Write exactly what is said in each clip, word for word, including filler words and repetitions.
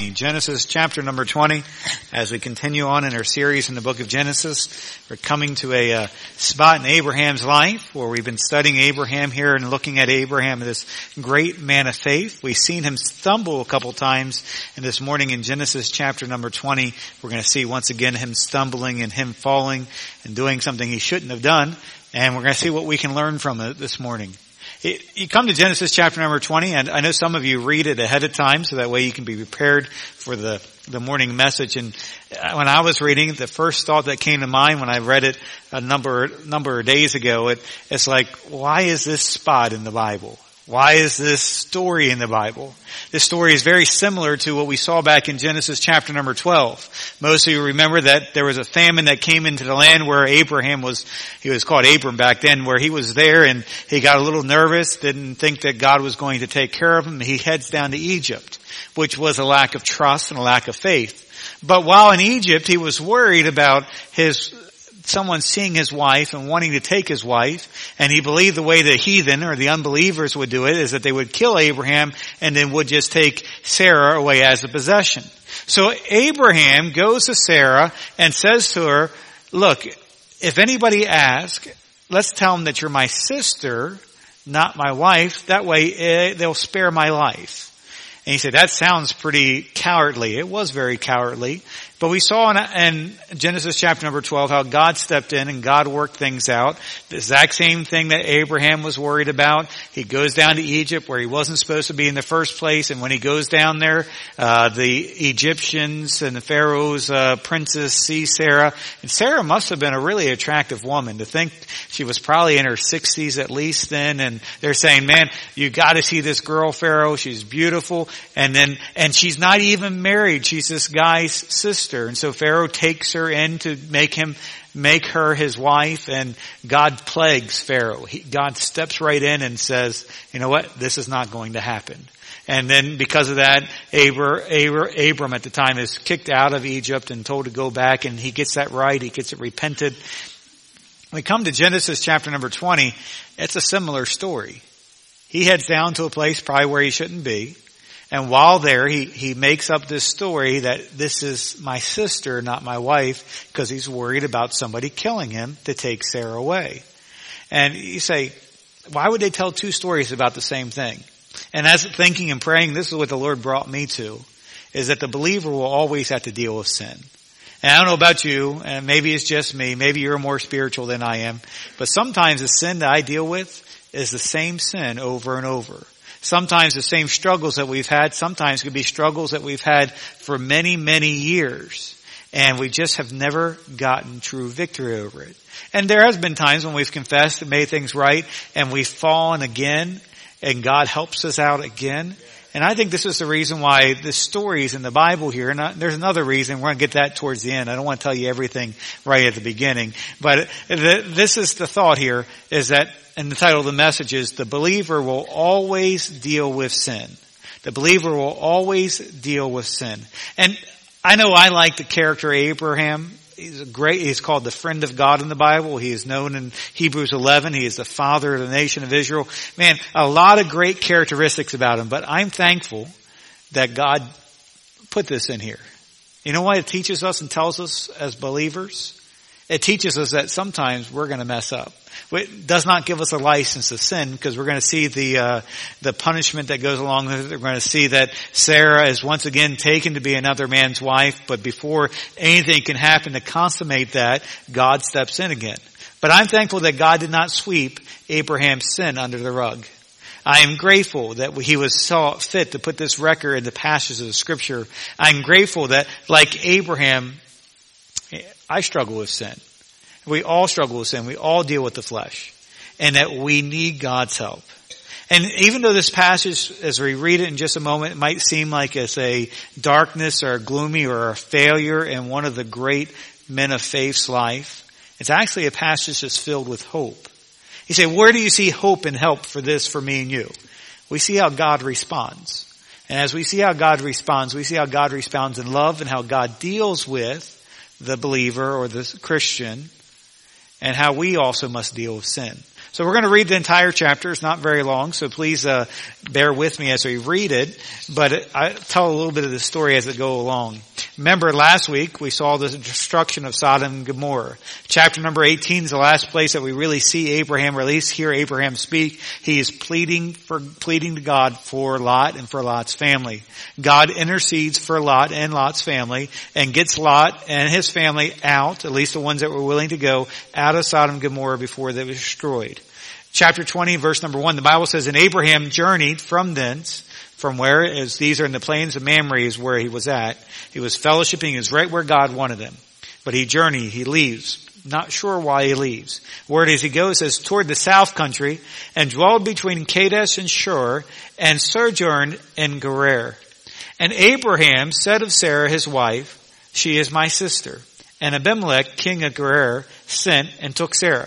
Genesis chapter number twenty. As we continue on in our series in the book of Genesis, we're coming to a uh, spot in Abraham's life where we've been studying Abraham here and looking at Abraham, this great man of faith. We've seen him stumble a couple times, and this morning in Genesis chapter number twenty, we're going to see once again him stumbling and him falling and doing something he shouldn't have done, and we're going to see what we can learn from it this morning. You come to Genesis chapter number twenty, and I know some of you read it ahead of time so that way you can be prepared for the, the morning message. And when I was reading, the first thought that came to mind when I read it a number, number of days ago, it, it's like, why is this spot in the Bible? Why is this story in the Bible? This story is very similar to what we saw back in Genesis chapter number twelve. Most of you remember that there was a famine that came into the land where Abraham was, he was called Abram back then, where he was there and he got a little nervous, didn't think that God was going to take care of him. He heads down to Egypt, which was a lack of trust and a lack of faith. But while in Egypt, he was worried about his someone seeing his wife and wanting to take his wife, and he believed the way the heathen or the unbelievers would do it is that they would kill Abraham and then would just take Sarah away as a possession. So Abraham goes to Sarah and says to her, look, if anybody asks, let's tell them that you're my sister, not my wife. That way they'll spare my life. And he said, that sounds pretty cowardly. It was very cowardly. But we saw in, in Genesis chapter number twelve how God stepped in and God worked things out. The exact same thing that Abraham was worried about. He goes down to Egypt where he wasn't supposed to be in the first place. And when he goes down there, uh, the Egyptians and the Pharaoh's uh, princess see Sarah. And Sarah must have been a really attractive woman. To think she was probably in her sixties at least then. And they're saying, man, you got to see this girl, Pharaoh. She's beautiful. And then, and she's not even married. She's this guy's sister. And so Pharaoh takes her in to make him, make her his wife, and God plagues Pharaoh. He, God steps right in and says, you know what? This is not going to happen. And then because of that, Abra, Abra, Abram at the time is kicked out of Egypt and told to go back, and he gets that right. He gets it repented. When we come to Genesis chapter number twenty, it's a similar story. He heads down to a place probably where he shouldn't be. And while there, he, he makes up this story that this is my sister, not my wife, because he's worried about somebody killing him to take Sarah away. And you say, why would they tell two stories about the same thing? And as thinking and praying, this is what the Lord brought me to, is that the believer will always have to deal with sin. And I don't know about you, and maybe it's just me, maybe you're more spiritual than I am, but sometimes the sin that I deal with is the same sin over and over. Sometimes the same struggles that we've had, sometimes could be struggles that we've had for many, many years. And we just have never gotten true victory over it. And there has been times when we've confessed and made things right, and we've fallen again, and God helps us out again. And I think this is the reason why the stories in the Bible here, and there's another reason, we're going to get that towards the end. I don't want to tell you everything right at the beginning. But this is the thought here, is that, and the title of the message is, the believer will always deal with sin. The believer will always deal with sin. And I know I like the character Abraham. He's a great, he's called the friend of God in the Bible. He is known in Hebrews eleven. He is the father of the nation of Israel. Man, a lot of great characteristics about him, but I'm thankful that God put this in here. You know what it teaches us and tells us as believers? It teaches us that sometimes we're going to mess up. It does not give us a license to sin, because we're going to see the uh the punishment that goes along with it. We're going to see that Sarah is once again taken to be another man's wife, but before anything can happen to consummate that, God steps in again. But I'm thankful that God did not sweep Abraham's sin under the rug. I am grateful that he was saw fit to put this record in the passages of the Scripture. I'm grateful that, like Abraham, I struggle with sin. We all struggle with sin. We all deal with the flesh. And that we need God's help. And even though this passage, as we read it in just a moment, it might seem like it's a darkness or a gloomy or a failure in one of the great men of faith's life, it's actually a passage that's filled with hope. You say, where do you see hope and help for this, for me and you? We see how God responds. And as we see how God responds, we see how God responds in love and how God deals with the believer or the Christian, and how we also must deal with sin. So we're going to read the entire chapter. It's not very long, so please uh, bear with me as we read it. But it, I tell a little bit of the story as it go along. Remember, last week we saw the destruction of Sodom and Gomorrah. Chapter number eighteen is the last place that we really see Abraham, or at least hear Abraham speak. He is pleading for pleading to God for Lot and for Lot's family. God intercedes for Lot and Lot's family and gets Lot and his family out, at least the ones that were willing to go, out of Sodom and Gomorrah before they were destroyed. Chapter twenty, verse number one, the Bible says, and Abraham journeyed from thence, from where, as these are in the plains of Mamre is where he was at. He was fellowshipping, he was right where God wanted him. But he journeyed, he leaves. Not sure why he leaves. Where does he go? It says, toward the south country, and dwelled between Kadesh and Shur, and sojourned in Gerar. And Abraham said of Sarah his wife, she is my sister. And Abimelech, king of Gerar, sent and took Sarah.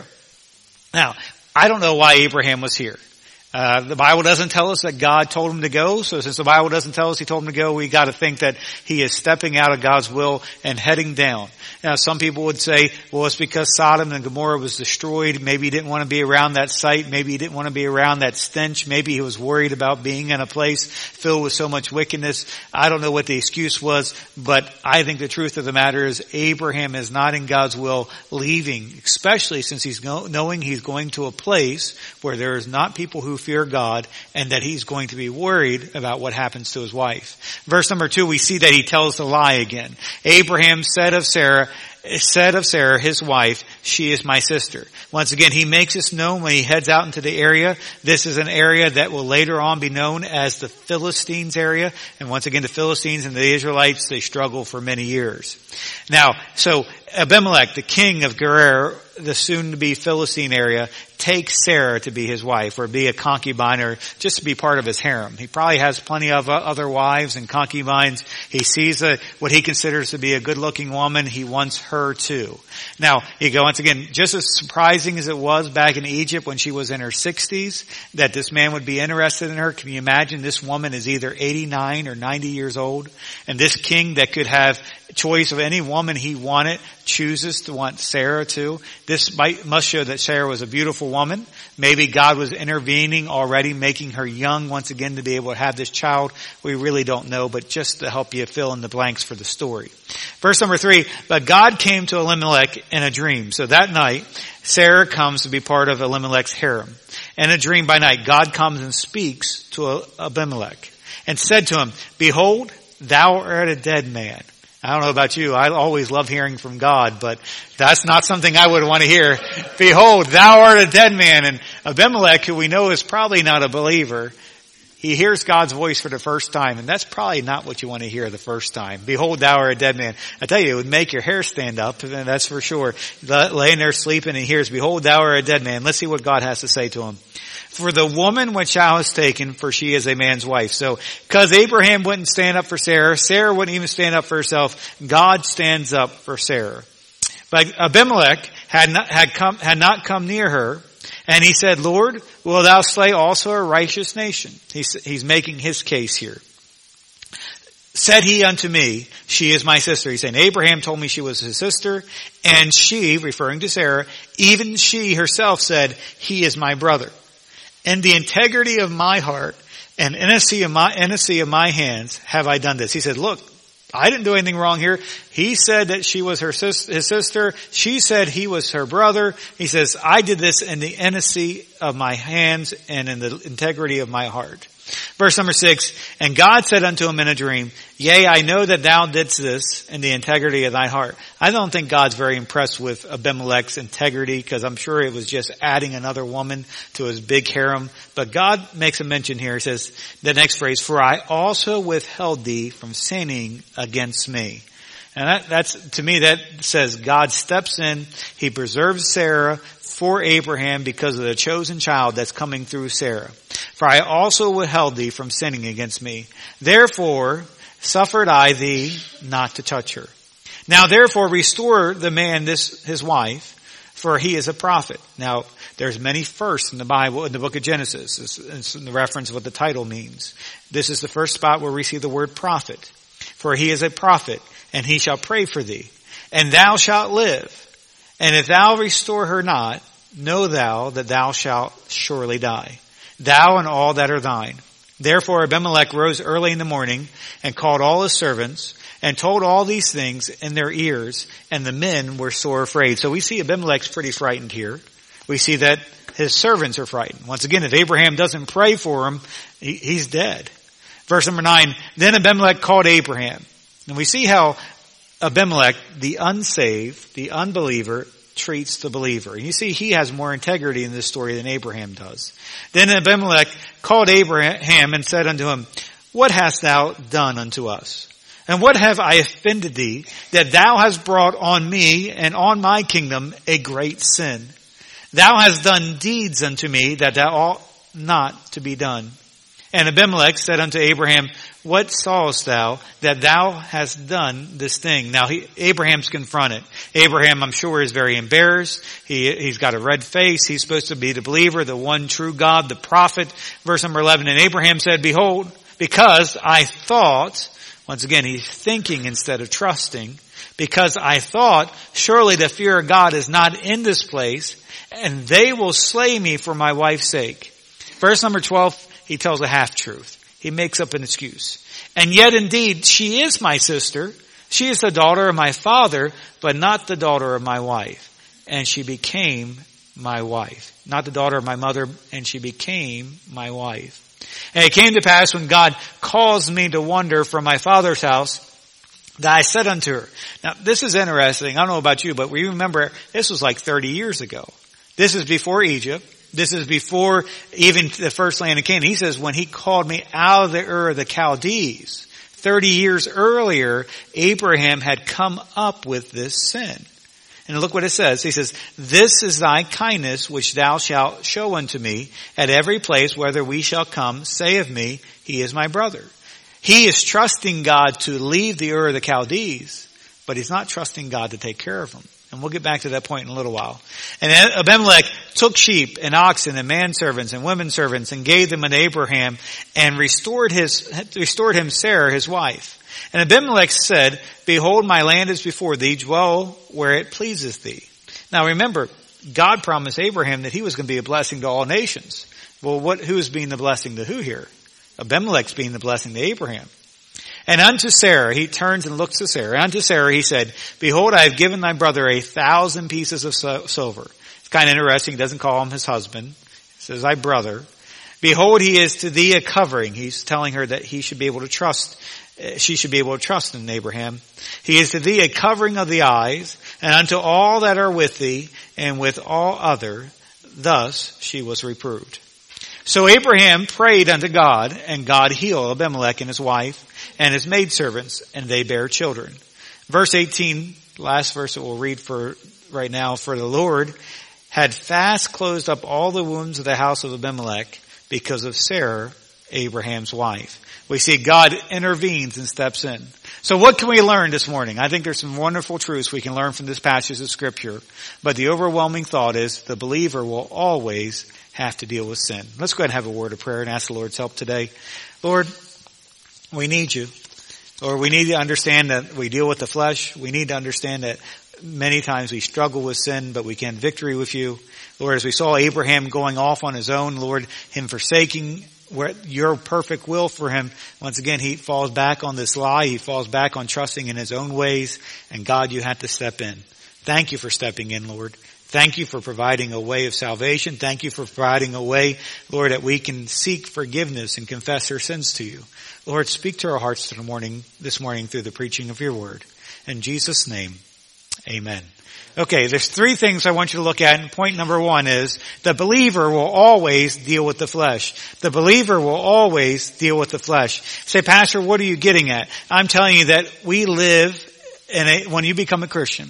Now, I don't know why Abraham was here. Uh, the Bible doesn't tell us that God told him to go, so since the Bible doesn't tell us he told him to go, we gotta think that he is stepping out of God's will and heading down. Now, some people would say, well, it's because Sodom and Gomorrah was destroyed. Maybe he didn't want to be around that site. Maybe he didn't want to be around that stench. Maybe he was worried about being in a place filled with so much wickedness. I don't know what the excuse was, but I think the truth of the matter is Abraham is not in God's will leaving, especially since he's knowing he's going to a place where there is not people who fear God, and that he's going to be worried about what happens to his wife. Verse number two, we see that he tells the lie again. Abraham said of Sarah, said of Sarah, his wife, she is my sister. Once again, he makes this known when he heads out into the area. This is an area that will later on be known as the Philistines area. And once again, the Philistines and the Israelites, they struggle for many years. Now, so Abimelech, the king of Gerar, the soon-to-be Philistine area, takes Sarah to be his wife, or be a concubine, or just to be part of his harem. He probably has plenty of other wives and concubines. He sees a, what he considers to be a good-looking woman. He wants her too. Now, you go once again, just as surprising as it was back in Egypt when she was in her sixties, that this man would be interested in her. Can you imagine this woman is either eighty-nine or ninety years old, and this king that could have choice of any woman he wanted chooses to want Sarah too? This might, must show that Sarah was a beautiful woman. Maybe God was intervening already, making her young once again to be able to have this child. We really don't know, but just to help you fill in the blanks for the story. Verse number three, but God came to Elimelech in a dream. So that night, Sarah comes to be part of Elimelech's harem. In a dream by night, God comes and speaks to Abimelech and said to him, behold, thou art a dead man. I don't know about you. I always love hearing from God, but that's not something I would want to hear. Behold, thou art a dead man. And Abimelech, who we know is probably not a believer, he hears God's voice for the first time, and that's probably not what you want to hear the first time. Behold, thou art a dead man. I tell you, it would make your hair stand up, and that's for sure. Laying there sleeping, and he hears, behold, thou art a dead man. Let's see what God has to say to him. For the woman which thou hast taken, for she is a man's wife. So, because Abraham wouldn't stand up for Sarah, Sarah wouldn't even stand up for herself, God stands up for Sarah. But Abimelech had not, had come, had not come near her, and he said, Lord, will thou slay also a righteous nation? He's, he's making his case here. Said he unto me, she is my sister. He's saying, Abraham told me she was his sister, and she, referring to Sarah, even she herself said, he is my brother. And the integrity of my heart and innocency of my, innocency of my hands have I done this. He said, look, I didn't do anything wrong here. He said that she was her sis, his sister. She said he was her brother. He says, I did this in the innocency of my hands and in the integrity of my heart. Verse number six, and God said unto him in a dream, yea, I know that thou didst this in the integrity of thy heart. I don't think God's very impressed with Abimelech's integrity, because I'm sure it was just adding another woman to his big harem. But God makes a mention here. He says, the next phrase, for I also withheld thee from sinning against me. And that, that's, to me, that says God steps in, he preserves Sarah for Abraham because of the chosen child that's coming through Sarah. For I also withheld thee from sinning against me. Therefore suffered I thee not to touch her. Now therefore restore the man this, his wife, for he is a prophet. Now there's many firsts in the Bible, in the book of Genesis. It's, it's in the reference of what the title means. This is the first spot where we see the word prophet. For he is a prophet, and he shall pray for thee, and thou shalt live. And if thou restore her not, know thou that thou shalt surely die, thou and all that are thine. Therefore Abimelech rose early in the morning and called all his servants and told all these things in their ears, and the men were sore afraid. So we see Abimelech's pretty frightened here. We see that his servants are frightened. Once again, if Abraham doesn't pray for him, he, he's dead. Verse number nine, then Abimelech called Abraham. And we see how Abimelech, the unsaved, the unbeliever, treats the believer. And you see, he has more integrity in this story than Abraham does. Then Abimelech called Abraham and said unto him, what hast thou done unto us? And what have I offended thee, that thou hast brought on me and on my kingdom a great sin? Thou hast done deeds unto me that thou ought not to be done. And Abimelech said unto Abraham, what sawest thou that thou hast done this thing? Now he, Abraham's confronted. Abraham, I'm sure, is very embarrassed. He, he's got a red face. He's supposed to be the believer, the one true God, the prophet. Verse number eleven, and Abraham said, behold, because I thought, once again, he's thinking instead of trusting, because I thought, surely the fear of God is not in this place, and they will slay me for my wife's sake. Verse number twelve, he tells a half-truth. He makes up an excuse. And yet indeed, she is my sister. She is the daughter of my father, but not the daughter of my wife. And she became my wife. Not the daughter of my mother, and she became my wife. And it came to pass when God caused me to wander from my father's house, that I said unto her. Now, this is interesting. I don't know about you, but we remember this was like thirty years ago. This is before Egypt. This is before even the first land of Canaan. He says, when he called me out of the Ur of the Chaldees, thirty years earlier, Abraham had come up with this sin. And look what it says. He says, this is thy kindness which thou shalt show unto me at every place whether we shall come, say of me, he is my brother. He is trusting God to leave the Ur of the Chaldees, but he's not trusting God to take care of him. And we'll get back to that point in a little while. And Abimelech took sheep and oxen and manservants and women servants and gave them unto Abraham and restored his, restored him Sarah his wife. And Abimelech said, behold, my land is before thee, dwell where it pleaseth thee. Now remember, God promised Abraham that he was going to be a blessing to all nations. Well, what, who is being the blessing to who here? Abimelech's being the blessing to Abraham. And unto Sarah, he turns and looks to Sarah. Unto Sarah he said, behold, I have given thy brother a thousand pieces of silver. It's kind of interesting. He doesn't call him his husband. He says, thy brother. Behold, he is to thee a covering. He's telling her that he should be able to trust, she should be able to trust in Abraham. He is to thee a covering of the eyes, and unto all that are with thee, and with all other. Thus she was reproved. So Abraham prayed unto God, and God healed Abimelech and his wife, and his maidservants, and they bare children. Verse eighteen, last verse that we'll read for right now. For the Lord had fast closed up all the wounds of the house of Abimelech because of Sarah, Abraham's wife. We see God intervenes and steps in. So what can we learn this morning? I think there's some wonderful truths we can learn from this passage of Scripture. But the overwhelming thought is the believer will always have to deal with sin. Let's go ahead and have a word of prayer and ask the Lord's help today. Lord, we need you. Or we need to understand that we deal with the flesh. We need to understand that many times we struggle with sin, but we can have victory with you. Lord, as we saw Abraham going off on his own, Lord, him forsaking your perfect will for him, once again, he falls back on this lie. He falls back on trusting in his own ways. And God, you had to step in. Thank you for stepping in, Lord. Thank you for providing a way of salvation. Thank you for providing a way, Lord, that we can seek forgiveness and confess our sins to you. Lord, speak to our hearts this morning, this morning through the preaching of your word. In Jesus' name, amen. Okay, there's three things I want you to look at, and point number one is the believer will always deal with the flesh. The believer will always deal with the flesh. Say, Pastor, what are you getting at? I'm telling you that we live in a, when you become a Christian,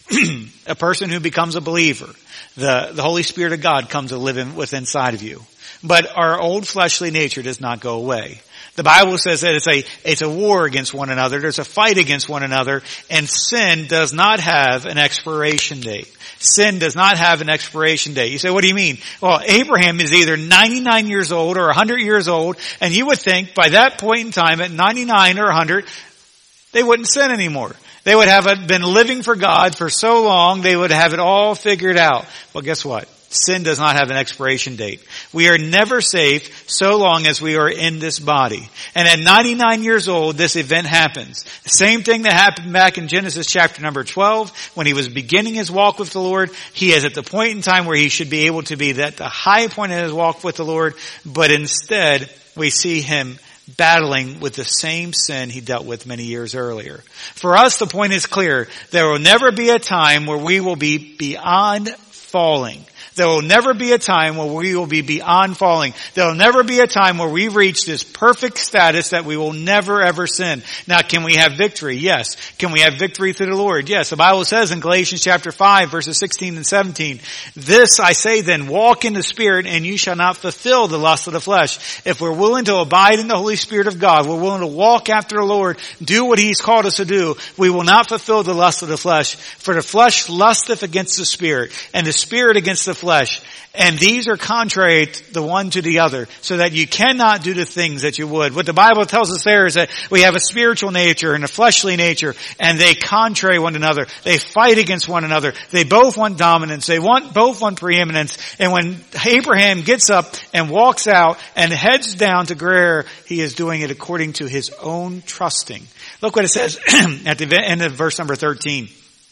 a person who becomes a believer, the, the Holy Spirit of God comes to live in, within inside of you. But our old fleshly nature does not go away. The Bible says that it's a, it's a war against one another. There's a fight against one another. And sin does not have an expiration date. Sin does not have an expiration date. You say, what do you mean? Well, Abraham is either ninety-nine years old or one hundred years old. And you would think by that point in time at ninety-nine or one hundred, they wouldn't sin anymore. They would have been living for God for so long, they would have it all figured out. Well, guess what? sin does not have an expiration date. We are never safe so long as we are in this body. And at ninety-nine years old, this event happens. The same thing that happened back in Genesis chapter number twelve, when he was beginning his walk with the Lord. He is at the point in time where he should be able to be at the high point in his walk with the Lord, but instead we see him battling with the same sin he dealt with many years earlier. For us, the point is clear. There will never be a time where we will be beyond falling. There will never be a time where we will be beyond falling. There will never be a time where we reach this perfect status that we will never ever sin. Now, can we have victory? Yes. Can we have victory through the Lord? Yes. The Bible says in Galatians chapter five, verses sixteen and seventeen, "This I say then, walk in the Spirit, and you shall not fulfill the lust of the flesh." If we're willing to abide in the Holy Spirit of God, we're willing to walk after the Lord, do what He's called us to do, we will not fulfill the lust of the flesh. For the flesh lusteth against the Spirit, and the Spirit against the flesh. Flesh. And these are contrary the one to the other, so that you cannot do the things that you would. What the Bible tells us there is that we have a spiritual nature and a fleshly nature, and they contrary one another. They fight against one another. They both want dominance. They want both want preeminence. And when Abraham gets up and walks out and heads down to Gerar, he is doing it according to his own trusting. Look what it says at the end of verse number thirteen.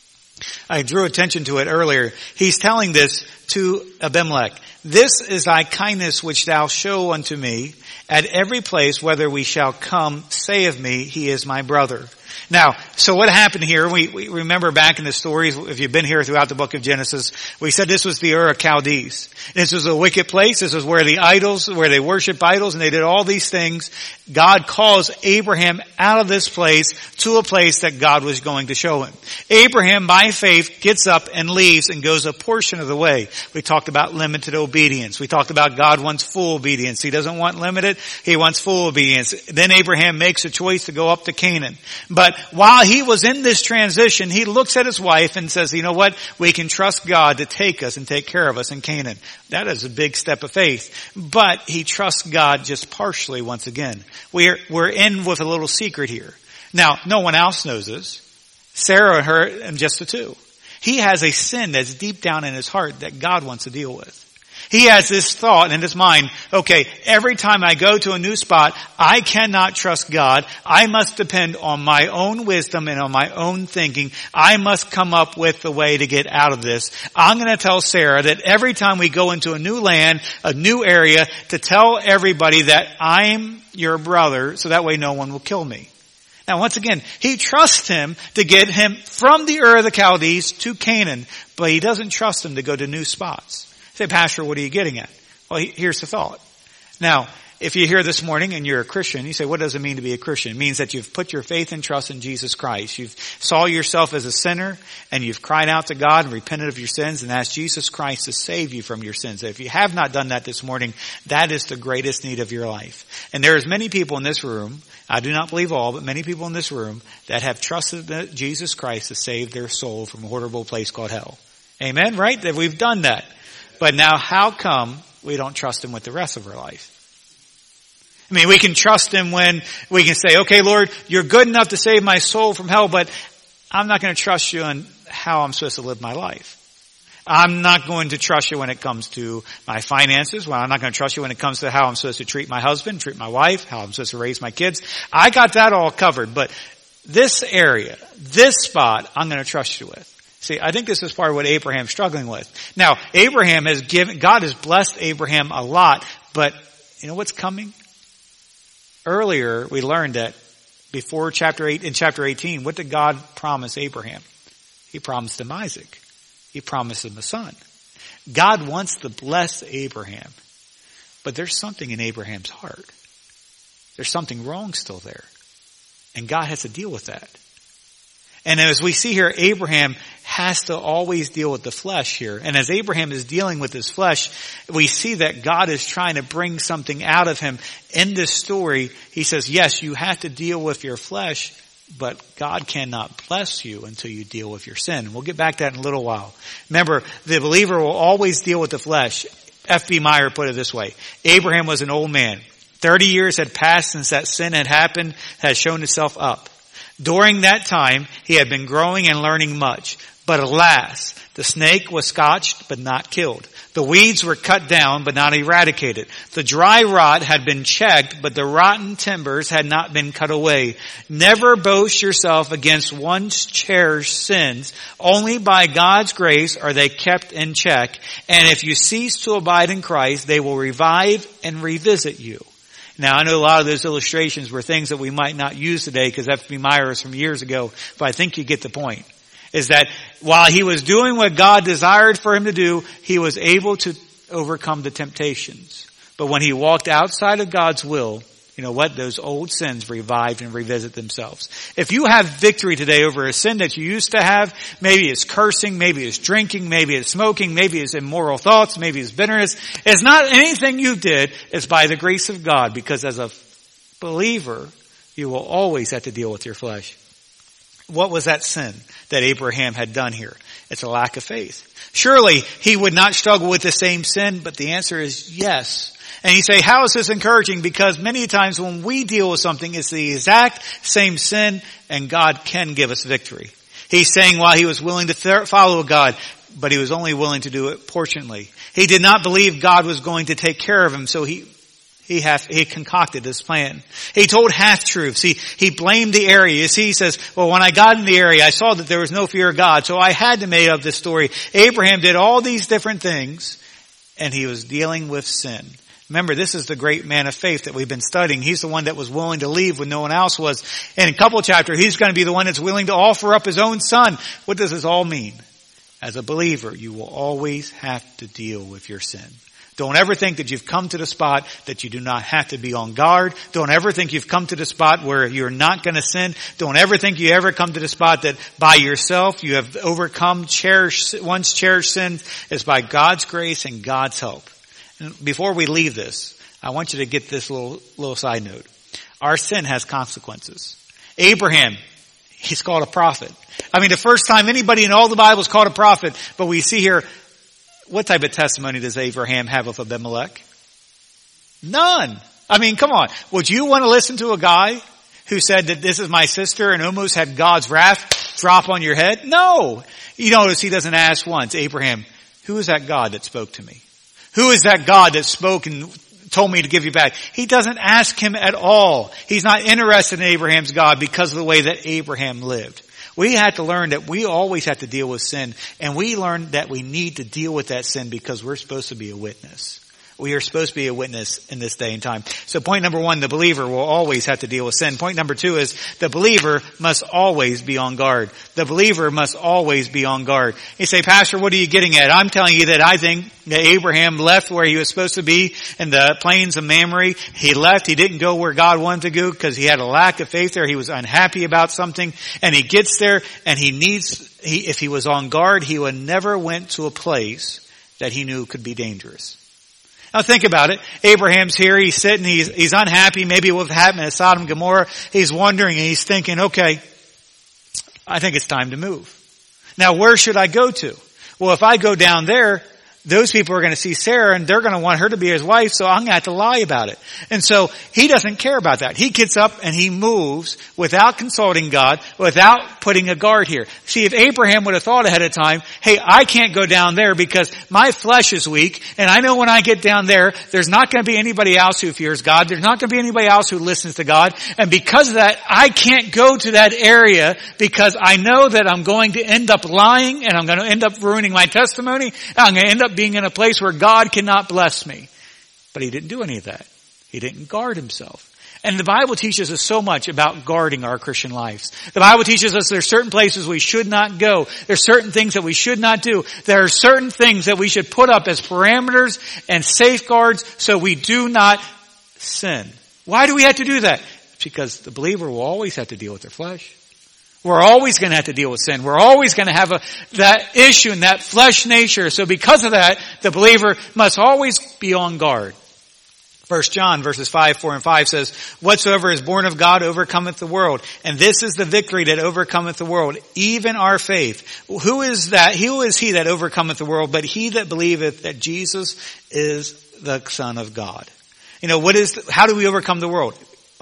I drew attention to it earlier. He's telling this to Abimelech. "This is thy kindness which thou show unto me. At every place whether we shall come, say of me, he is my brother." Now, so what happened here, we, we remember back in the stories, if you've been here throughout the book of Genesis, we said this was the Ur of Chaldees. This was a wicked place. This was where the idols, where they worship idols, and they did all these things. God calls Abraham out of this place to a place that God was going to show him. Abraham, by faith, gets up and leaves and goes a portion of the way. We talked about limited obedience. We talked about God wants full obedience. He doesn't want limited. He wants full obedience. Then Abraham makes a choice to go up to Canaan. But while he was in this transition, he looks at his wife and says, you know what? We can trust God to take us and take care of us in Canaan. That is a big step of faith. But he trusts God just partially once again. We're, we're in with a little secret here. Now, no one else knows this. Sarah and her and just the two. He has a sin that's deep down in his heart that God wants to deal with. He has this thought in his mind, okay, every time I go to a new spot, I cannot trust God. I must depend on my own wisdom and on my own thinking. I must come up with the way to get out of this. I'm going to tell Sarah that every time we go into a new land, a new area, to tell everybody that I'm your brother, so that way no one will kill me. Now, once again, he trusts him to get him from the Ur of the Chaldees to Canaan, but he doesn't trust him to go to new spots. Say, Pastor, what are you getting at? Well, here's the thought. Now, if you're here this morning and you're a Christian, you say, what does it mean to be a Christian? It means that you've put your faith and trust in Jesus Christ. You've saw yourself as a sinner, and you've cried out to God and repented of your sins and asked Jesus Christ to save you from your sins. If you have not done that this morning, that is the greatest need of your life. And there's many people in this room, I do not believe all, but many people in this room that have trusted Jesus Christ to save their soul from a horrible place called hell. Amen, right? That we've done that. But now how come we don't trust him with the rest of our life? I mean, we can trust him when we can say, okay, Lord, you're good enough to save my soul from hell, but I'm not going to trust you on how I'm supposed to live my life. I'm not going to trust you when it comes to my finances. Well, I'm not going to trust you when it comes to how I'm supposed to treat my husband, treat my wife, how I'm supposed to raise my kids. I got that all covered, but this area, this spot, I'm going to trust you with. See, I think this is part of what Abraham's struggling with. Now, Abraham has given, God has blessed Abraham a lot, but you know what's coming? Earlier, we learned that before chapter eight, in chapter eighteen, what did God promise Abraham? He promised him Isaac. He promised him a son. God wants to bless Abraham, but there's something in Abraham's heart. There's something wrong still there. And God has to deal with that. And as we see here, Abraham has to always deal with the flesh here. And as Abraham is dealing with his flesh, we see that God is trying to bring something out of him. In this story, he says, yes, you have to deal with your flesh, but God cannot bless you until you deal with your sin. We'll get back to that in a little while. Remember, the believer will always deal with the flesh. F B Meyer put it this way. Abraham was an old man. Thirty years had passed since that sin had happened, had shown itself up. During that time, he had been growing and learning much. But alas, the snake was scotched but not killed. The weeds were cut down but not eradicated. The dry rot had been checked, but the rotten timbers had not been cut away. Never boast yourself against one's cherished sins. Only by God's grace are they kept in check. And if you cease to abide in Christ, they will revive and revisit you. Now, I know a lot of those illustrations were things that we might not use today because F B Meyer is from years ago, but I think you get the point. Is that while he was doing what God desired for him to do, he was able to overcome the temptations. But when he walked outside of God's will, you know what? Those old sins revived and revisit themselves. If you have victory today over a sin that you used to have, maybe it's cursing, maybe it's drinking, maybe it's smoking, maybe it's immoral thoughts, maybe it's bitterness. It's not anything you did. It's by the grace of God, because as a believer, you will always have to deal with your flesh. What was that sin that Abraham had done here? It's a lack of faith. Surely he would not struggle with the same sin, but the answer is yes. And you say, how is this encouraging? Because many times when we deal with something, it's the exact same sin, and God can give us victory. He's saying while he was willing to follow God, but he was only willing to do it portionally. He did not believe God was going to take care of him, so he He have, he concocted this plan. He told half-truths. He, he blamed the area. You see, he says, well, when I got in the area, I saw that there was no fear of God, so I had to make up this story. Abraham did all these different things, and he was dealing with sin. Remember, this is the great man of faith that we've been studying. He's the one that was willing to leave when no one else was. In a couple of chapters, he's going to be the one that's willing to offer up his own son. What does this all mean? As a believer, you will always have to deal with your sin. Don't ever think that you've come to the spot that you do not have to be on guard. Don't ever think you've come to the spot where you're not going to sin. Don't ever think you ever come to the spot that by yourself you have overcome cherished, once cherished sin. It's by God's grace and God's help. And before we leave this, I want you to get this little, little side note. Our sin has consequences. Abraham, he's called a prophet. I mean, the first time anybody in all the Bible is called a prophet, but we see here, what type of testimony does Abraham have of Abimelech? None. I mean, come on. Would you want to listen to a guy who said that this is my sister and almost had God's wrath drop on your head? No. You notice he doesn't ask once, Abraham, who is that God that spoke to me? Who is that God that spoke and told me to give you back? He doesn't ask him at all. He's not interested in Abraham's God because of the way that Abraham lived. We have to learn that we always have to deal with sin, and we learn that we need to deal with that sin because we're supposed to be a witness. We are supposed to be a witness in this day and time. So point number one, the believer will always have to deal with sin. Point number two is the believer must always be on guard. The believer must always be on guard. You say, Pastor, what are you getting at? I'm telling you that I think that Abraham left where he was supposed to be in the plains of Mamre. He left. He didn't go where God wanted to go because he had a lack of faith there. He was unhappy about something. And he gets there and he needs, he, if he was on guard, he would never went to a place that he knew could be dangerous. Now think about it. Abraham's here. He's sitting. He's, he's unhappy. Maybe what happened at Sodom and Gomorrah. He's wondering and he's thinking, okay, I think it's time to move. Now where should I go to? Well, if I go down there, those people are going to see Sarah and they're going to want her to be his wife, so I'm going to have to lie about it. And so he doesn't care about that. He gets up and he moves without consulting God, without putting a guard here. See, if Abraham would have thought ahead of time, hey, I can't go down there because my flesh is weak, and I know when I get down there, there's not going to be anybody else who fears God. There's not going to be anybody else who listens to God. And because of that, I can't go to that area because I know that I'm going to end up lying and I'm going to end up ruining my testimony. And I'm going to end up being in a place where God cannot bless me. But he didn't do any of that. He didn't guard himself. And the Bible teaches us so much about guarding our Christian lives. The Bible teaches us there's certain places we should not go. There's certain things that we should not do. There are certain things that we should put up as parameters and safeguards so we do not sin. Why do we have to do that? Because the believer will always have to deal with their flesh. We're always going to have to deal with sin. We're always going to have a, that issue and that flesh nature. So because of that, the believer must always be on guard. First John verses five, four, and five says, whatsoever is born of God overcometh the world. And this is the victory that overcometh the world, even our faith. Who is that? Who is he that overcometh the world? But he that believeth that Jesus is the Son of God. You know, what is, the, how do we overcome the world?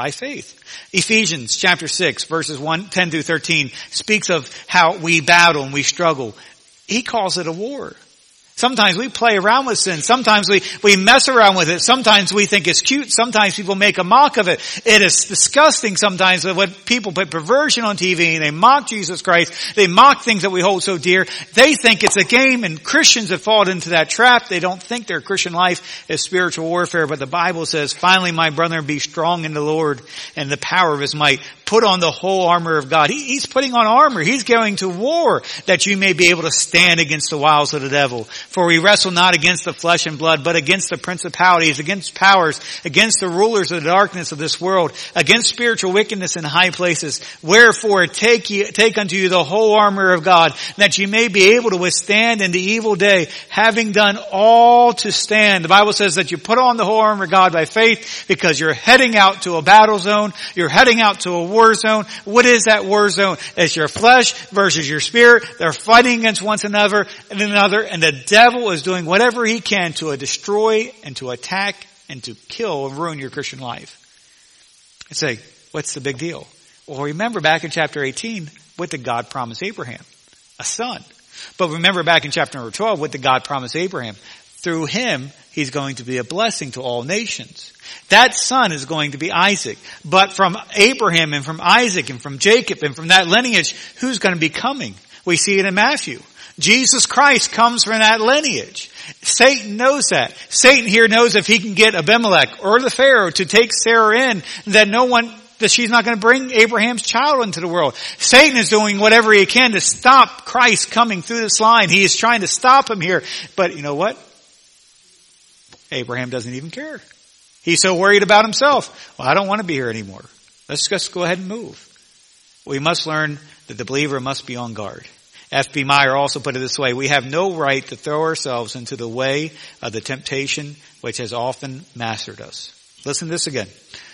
by faith. Ephesians chapter six, verses one, ten through thirteen speaks of how we battle and we struggle. He calls it a war. Sometimes we play around with sin. Sometimes we, we mess around with it. Sometimes we think it's cute. Sometimes people make a mock of it. It is disgusting sometimes what people put perversion on T V and they mock Jesus Christ. They mock things that we hold so dear. They think it's a game, and Christians have fallen into that trap. They don't think their Christian life is spiritual warfare, but the Bible says, finally, my brethren, be strong in the Lord and the power of his might. Put on the whole armor of God. He, he's putting on armor. He's going to war that you may be able to stand against the wiles of the devil. For we wrestle not against the flesh and blood, but against the principalities, against powers, against the rulers of the darkness of this world, against spiritual wickedness in high places. Wherefore take ye, take unto you the whole armor of God, that you may be able to withstand in the evil day, having done all to stand. The Bible says that you put on the whole armor of God by faith, because you're heading out to a battle zone. You're heading out to a war zone. What is that war zone? It's your flesh versus your spirit. They're fighting against one another and another, and the devil is doing whatever he can to destroy and to attack and to kill and ruin your Christian life. And say, what's the big deal? Well, remember back in chapter eighteen, what did God promise Abraham? A son. But remember back in chapter number twelve, what did God promise Abraham? Through him, he's going to be a blessing to all nations. That son is going to be Isaac. But from Abraham and from Isaac and from Jacob and from that lineage, who's going to be coming? We see it in Matthew. Jesus Christ comes from that lineage. Satan knows that. Satan here knows if he can get Abimelech or the Pharaoh to take Sarah in, that no one, that she's not going to bring Abraham's child into the world. Satan is doing whatever he can to stop Christ coming through this line. He is trying to stop him here. But you know what? Abraham doesn't even care. He's so worried about himself. Well, I don't want to be here anymore. Let's just go ahead and move. We must learn that the believer must be on guard. F B Meyer also put it this way: we have no right to throw ourselves into the way of the temptation which has often mastered us. Listen to this again.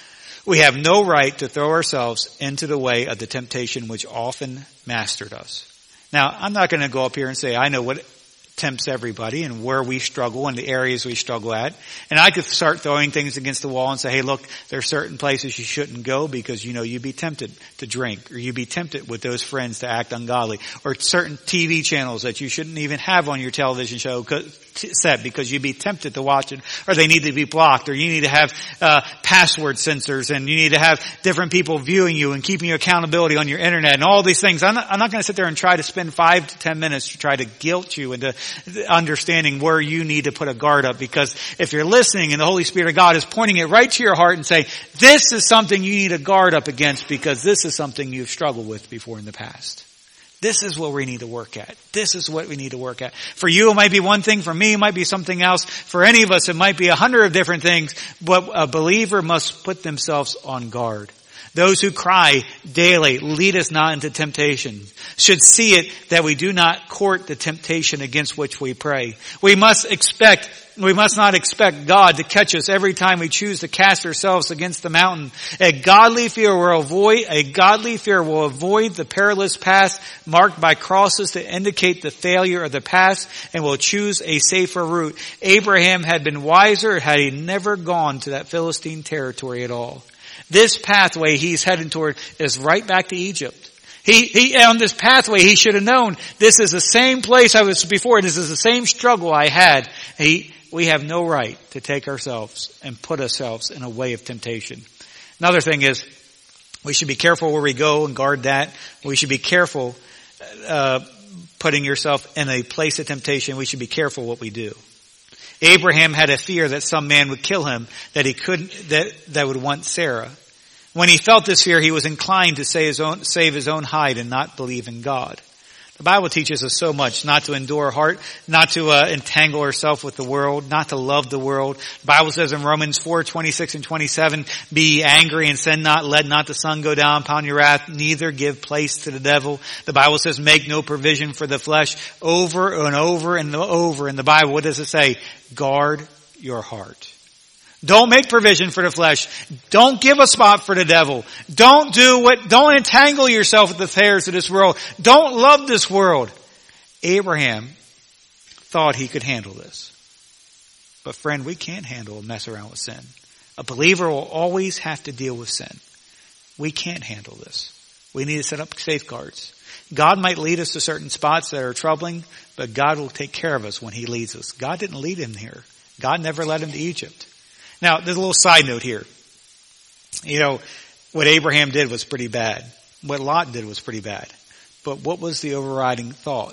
We have no right to throw ourselves into the way of the temptation which often mastered us. Now, I'm not going to go up here and say, I know what tempts everybody and where we struggle and the areas we struggle at. And I could start throwing things against the wall and say, hey, look, there are certain places you shouldn't go because, you know, you'd be tempted to drink, or you'd be tempted with those friends to act ungodly, or certain T V channels that you shouldn't even have on your television show set because you'd be tempted to watch it, or they need to be blocked, or you need to have uh password sensors, and you need to have different people viewing you and keeping you accountability on your internet and all these things. I'm not, I'm not going to sit there and try to spend five to ten minutes to try to guilt you into understanding where you need to put a guard up, because if you're listening and the Holy Spirit of God is pointing it right to your heart and saying, this is something you need to guard up against because this is something you've struggled with before in the past. This is what we need to work at. This is what we need to work at. For you, it might be one thing. For me, it might be something else. For any of us, it might be a hundred of different things. But a believer must put themselves on guard. Those who cry daily, lead us not into temptation, should see it that we do not court the temptation against which we pray. We must expect, we must not expect God to catch us every time we choose to cast ourselves against the mountain. A godly fear will avoid, a godly fear will avoid the perilous path marked by crosses to indicate the failure of the past, and will choose a safer route. Abraham had been wiser had he never gone to that Philistine territory at all. This pathway he's heading toward is right back to Egypt. He, he, on this pathway, he should have known this is the same place I was before. This is the same struggle I had. He, we have no right to take ourselves and put ourselves in a way of temptation. Another thing is, we should be careful where we go and guard that. We should be careful, uh, putting yourself in a place of temptation. We should be careful what we do. Abraham had a fear that some man would kill him, that he couldn't, that, that would want Sarah. When he felt this fear, he was inclined to save his own, save his own hide and not believe in God. The Bible teaches us so much, not to endure heart, not to uh, entangle ourselves with the world, not to love the world. The Bible says in Romans four, twenty-six and twenty-seven, be angry and sin not, let not the sun go down upon your wrath, neither give place to the devil. The Bible says make no provision for the flesh, over and over and over in the Bible. What does it say? Guard your heart. Don't make provision for the flesh. Don't give a spot for the devil. Don't do what, don't entangle yourself with the affairs of this world. Don't love this world. Abraham thought he could handle this. But friend, we can't handle and mess around with sin. A believer will always have to deal with sin. We can't handle this. We need to set up safeguards. God might lead us to certain spots that are troubling, but God will take care of us when he leads us. God didn't lead him here. God never led him to Egypt. Now, there's a little side note here. You know, what Abraham did was pretty bad. What Lot did was pretty bad. But what was the overriding thought?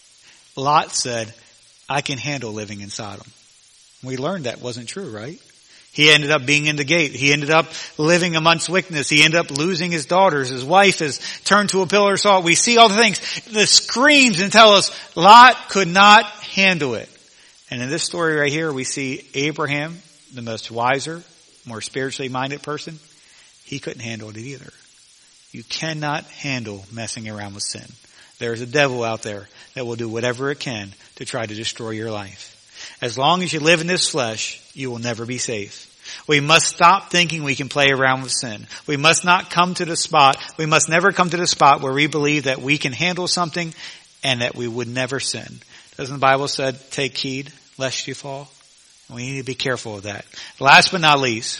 Lot said, I can handle living in Sodom. We learned that wasn't true, right? He ended up being in the gate. He ended up living amongst wickedness. He ended up losing his daughters. His wife is turned to a pillar of salt. We see all the things. The screams and tell us Lot could not handle it. And in this story right here, we see Abraham, the most wiser, more spiritually minded person. He couldn't handle it either. You cannot handle messing around with sin. There's a devil out there that will do whatever it can to try to destroy your life. As long as you live in this flesh, you will never be safe. We must stop thinking we can play around with sin. We must not come to the spot, we must never come to the spot where we believe that we can handle something and that we would never sin. Doesn't the Bible say, take heed lest you fall? We need to be careful of that. Last but not least,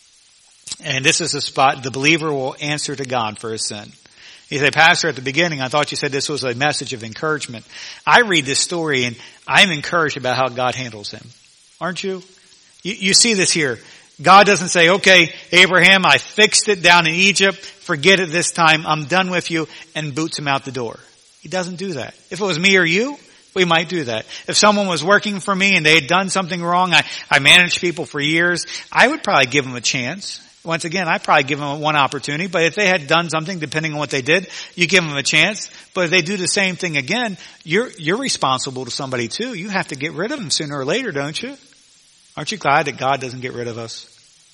and this is a spot the believer will answer to God for his sin. You say, Pastor, at the beginning, I thought you said this was a message of encouragement. I read this story and I'm encouraged about how God handles him. Aren't you? You, you see this here. God doesn't say, okay, Abraham, I fixed it down in Egypt. Forget it this time. I'm done with you, and boots him out the door. He doesn't do that. If it was me or you, we might do that. If someone was working for me and they had done something wrong, I, I managed people for years, I would probably give them a chance. Once again, I'd probably give them one opportunity, but if they had done something, depending on what they did, you give them a chance. But if they do the same thing again, you're, you're responsible to somebody too. You have to get rid of them sooner or later, don't you? Aren't you glad that God doesn't get rid of us?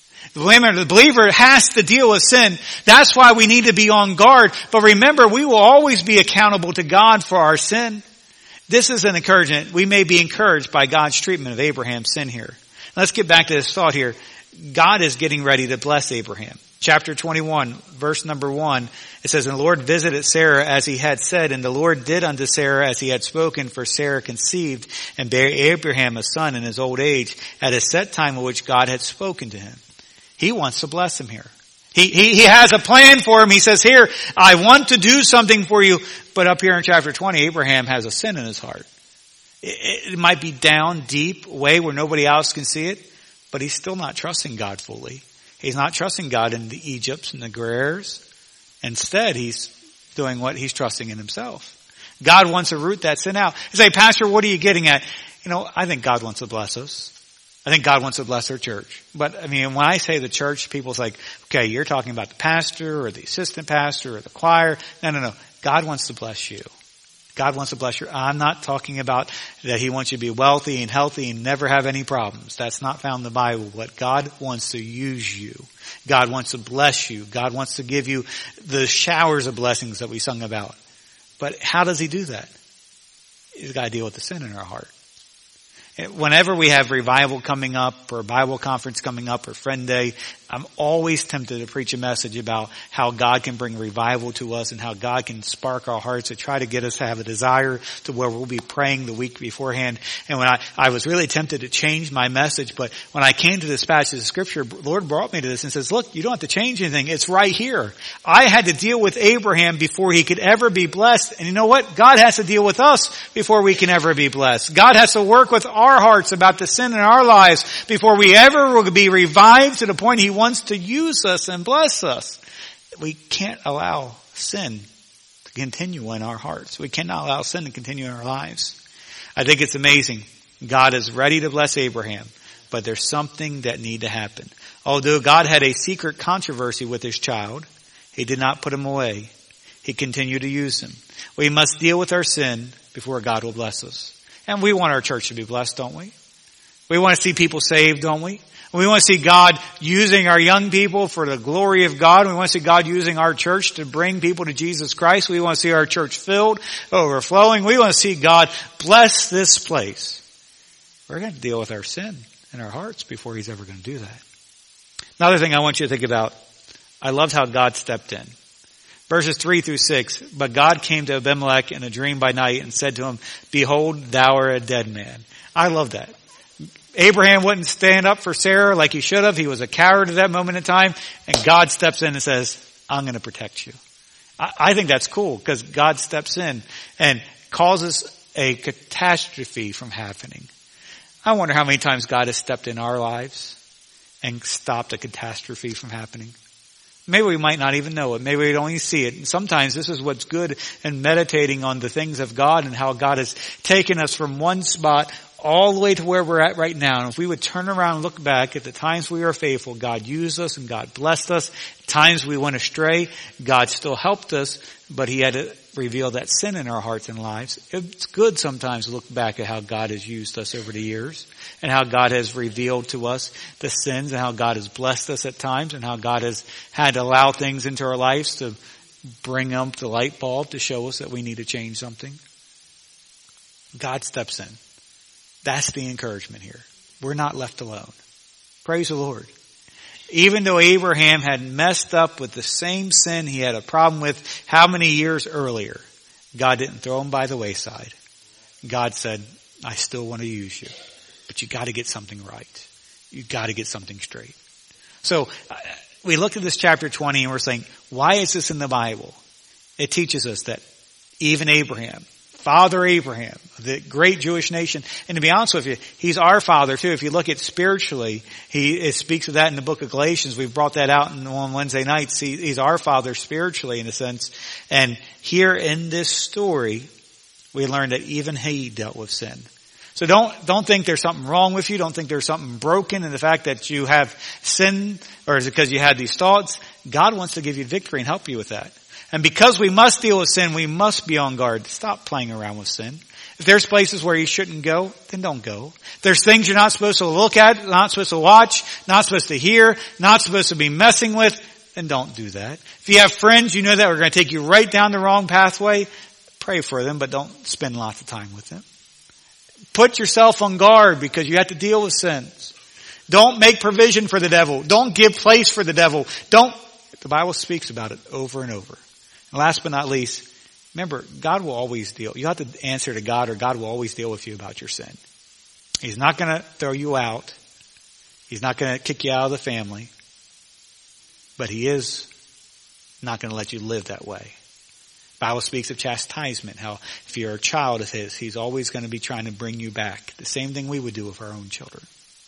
The believer has to deal with sin. That's why we need to be on guard. But remember, we will always be accountable to God for our sin. This is an encouragement. We may be encouraged by God's treatment of Abraham's sin here. Let's get back to this thought here. God is getting ready to bless Abraham. Chapter twenty-one, verse number one, it says, And the Lord visited Sarah as he had said, and the Lord did unto Sarah as he had spoken, for Sarah conceived and bare Abraham a son in his old age at a set time of which God had spoken to him. He wants to bless him here. He, he, he has a plan for him. He says, here, I want to do something for you. But up here in chapter twenty, Abraham has a sin in his heart. It, it might be down deep, way where nobody else can see it. But he's still not trusting God fully. He's not trusting God in the Egypts and the Gerars. Instead, he's doing what he's trusting in himself. God wants to root that sin out. You say, Pastor, what are you getting at? You know, I think God wants to bless us. I think God wants to bless our church. But I mean, when I say the church, people's like, okay, you're talking about the pastor or the assistant pastor or the choir. No, no, no. God wants to bless you. God wants to bless you. I'm not talking about that he wants you to be wealthy and healthy and never have any problems. That's not found in the Bible. But God wants to use you. God wants to bless you. God wants to give you the showers of blessings that we sung about. But how does he do that? He's got to deal with the sin in our heart. Whenever we have revival coming up or a Bible conference coming up or friend day, I'm always tempted to preach a message about how God can bring revival to us and how God can spark our hearts to try to get us to have a desire to where we'll be praying the week beforehand. And when I, I was really tempted to change my message, but when I came to this passage of scripture, the Lord brought me to this and says, look, you don't have to change anything. It's right here. I had to deal with Abraham before he could ever be blessed. And you know what? God has to deal with us before we can ever be blessed. God has to work with our hearts about the sin in our lives before we ever will be revived to the point he wants to use us and bless us. We can't allow sin to continue in our hearts. We cannot allow sin to continue in our lives. I think it's amazing. God is ready to bless Abraham, but there's something that need to happen. Although God had a secret controversy with his child, he did not put him away. He continued to use him. We must deal with our sin before God will bless us. And we want our church to be blessed, don't we? We want to see people saved, don't we? We want to see God using our young people for the glory of God. We want to see God using our church to bring people to Jesus Christ. We want to see our church filled, overflowing. We want to see God bless this place. We're going to deal with our sin in our hearts before he's ever going to do that. Another thing I want you to think about, I loved how God stepped in. Verses three through six, but God came to Abimelech in a dream by night and said to him, behold, thou art a dead man. I love that. Abraham wouldn't stand up for Sarah like he should have. He was a coward at that moment in time. And God steps in and says, I'm going to protect you. I, I think that's cool because God steps in and causes a catastrophe from happening. I wonder how many times God has stepped in our lives and stopped a catastrophe from happening. Maybe we might not even know it. Maybe we don't even see it. And sometimes this is what's good in meditating on the things of God and how God has taken us from one spot all the way to where we're at right now. And if we would turn around and look back at the times we were faithful, God used us and God blessed us. Times we went astray, God still helped us, but He had to reveal that sin in our hearts and lives. It's good sometimes to look back at how God has used us over the years and how God has revealed to us the sins and how God has blessed us at times and how God has had to allow things into our lives to bring up the light bulb to show us that we need to change something. God steps in. That's the encouragement here. We're not left alone. Praise the Lord. Even though Abraham had messed up with the same sin he had a problem with how many years earlier, God didn't throw him by the wayside. God said, I still want to use you, but you got to get something right. You got to get something straight. So uh, we look at this chapter twenty and we're saying, why is this in the Bible? It teaches us that even Abraham, Father Abraham, the great Jewish nation. And to be honest with you, he's our father too. If you look at spiritually, he it speaks of that in the book of Galatians. We've brought that out on Wednesday nights. He, he's our father spiritually in a sense. And here in this story, we learn that even he dealt with sin. So don't, don't think there's something wrong with you. Don't think there's something broken in the fact that you have sin or is it because you had these thoughts. God wants to give you victory and help you with that. And because we must deal with sin, we must be on guard. Stop playing around with sin. If there's places where you shouldn't go, then don't go. If there's things you're not supposed to look at, not supposed to watch, not supposed to hear, not supposed to be messing with, then don't do that. If you have friends you know that are going to take you right down the wrong pathway, pray for them, but don't spend lots of time with them. Put yourself on guard because you have to deal with sins. Don't make provision for the devil. Don't give place for the devil. Don't. The Bible speaks about it over and over. And last but not least, remember, God will always deal. You have to answer to God or God will always deal with you about your sin. He's not going to throw you out. He's not going to kick you out of the family. But He is not going to let you live that way. The Bible speaks of chastisement, how if you're a child of His, He's always going to be trying to bring you back. The same thing we would do with our own children.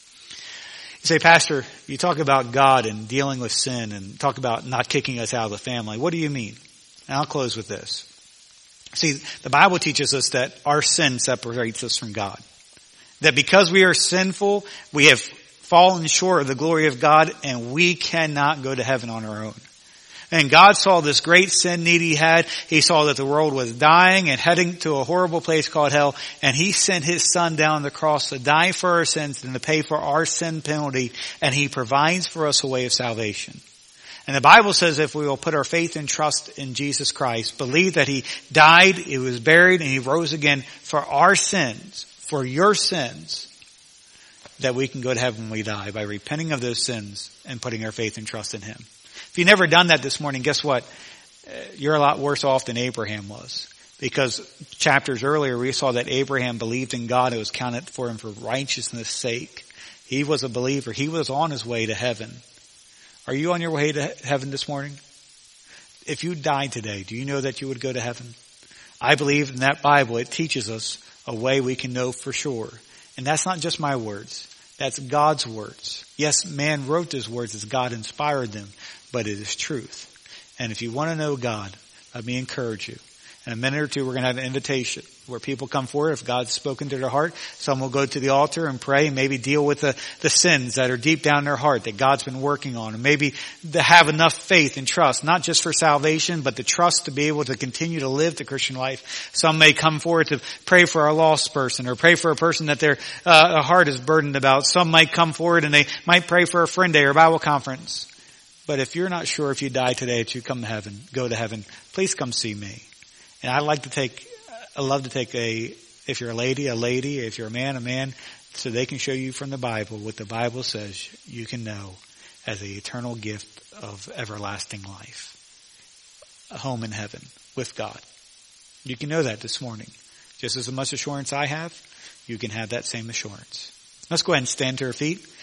You say, Pastor, you talk about God and dealing with sin and talk about not kicking us out of the family. What do you mean? And I'll close with this. See, the Bible teaches us that our sin separates us from God. That because we are sinful, we have fallen short of the glory of God and we cannot go to heaven on our own. And God saw this great sin need He had. He saw that the world was dying and heading to a horrible place called hell. And He sent His Son down the cross to die for our sins and to pay for our sin penalty. And He provides for us a way of salvation. And the Bible says if we will put our faith and trust in Jesus Christ, believe that He died, He was buried, and He rose again for our sins, for your sins, that we can go to heaven when we die by repenting of those sins and putting our faith and trust in Him. If you've never done that this morning, guess what? You're a lot worse off than Abraham was. Because chapters earlier we saw that Abraham believed in God. It was counted for him for righteousness' sake. He was a believer. He was on his way to heaven. Are you on your way to heaven this morning? If you died today, do you know that you would go to heaven? I believe in that Bible, it teaches us a way we can know for sure. And that's not just my words. That's God's words. Yes, man wrote those words as God inspired them, but it is truth. And if you want to know God, let me encourage you. In a minute or two, we're going to have an invitation where people come forward. If God's spoken to their heart, some will go to the altar and pray and maybe deal with the, the sins that are deep down in their heart that God's been working on. And maybe to have enough faith and trust, not just for salvation, but the trust to be able to continue to live the Christian life. Some may come forward to pray for a lost person or pray for a person that their uh, heart is burdened about. Some might come forward and they might pray for a friend day or Bible conference. But if you're not sure if you die today that you come to heaven, go to heaven, please come see me. And I'd like to take, I'd love to take a, if you're a lady, a lady, if you're a man, a man, so they can show you from the Bible what the Bible says you can know as the eternal gift of everlasting life. A home in heaven with God. You can know that this morning. Just as much assurance I have, you can have that same assurance. Let's go ahead and stand to our feet.